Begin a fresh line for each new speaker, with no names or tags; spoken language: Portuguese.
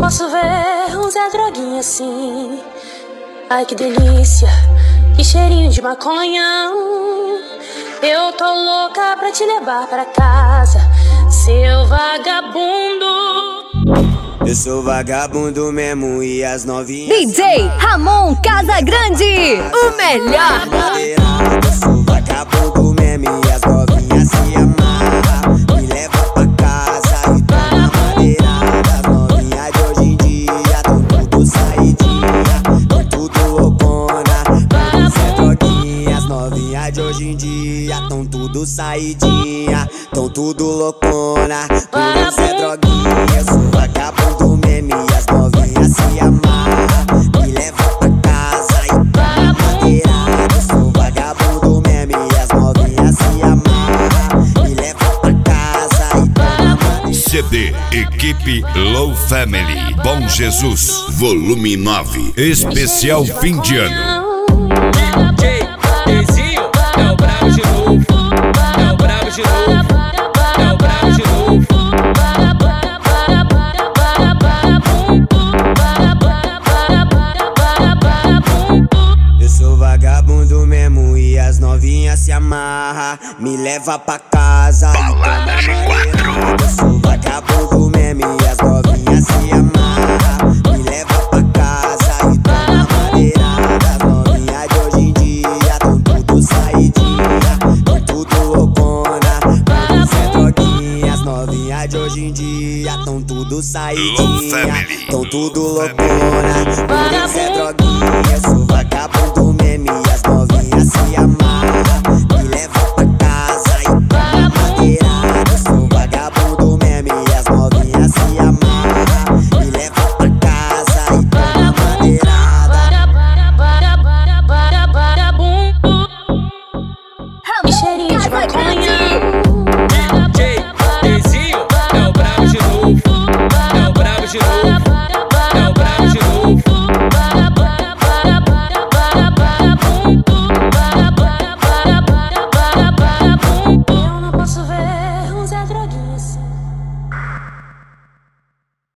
Posso ver um Zé Droguinha assim. Ai que delícia, que cheirinho de maconha. Eu tô louca pra te levar pra casa, seu vagabundo.
Eu sou vagabundo mesmo e as novinhas
DJ Ramon Casagrande, o melhor.
Eu sou vagabundo mesmo e as novinhas se amarram. Me leva pra casa e toma madeirada. As novinhas de hoje em dia tão tudo saidinha, tão tudo loucona, tudo sem droguinha. As novinhas de hoje em dia tão tudo saidinha, tão tudo loucona, tudo sem droguinha. Eu sou vagabundo mesmo e as novinhas se amarram. Me leva pra casa e toma madeirada. Eu sou vagabundo mesmo e as novinhas se amarram. Me leva pra casa e toma madeirada.
CD Equipe Low Family Bom Jesus Volume 9 Especial fim de ano.
DJ Dezinho é o brabo de novo, é o brabo de novo, é o brabo de novo.
Eu sou vagabundo mesmo e as novinhas se amarram. Me leva pra casa e toma madeirada. Eu sou vagabundo mesmo e as novinhas se amarram. Me leva pra casa e toma madeirada. As novinhas de hoje em dia tão tudo saidinha, tão tudo loucona, tudo sem droguinha. As novinhas de hoje em dia tão tudo saidinha, tão tudo loucona, tudo sem droguinha. Eu sou vagabundo mesmo e as novinhas se amarram.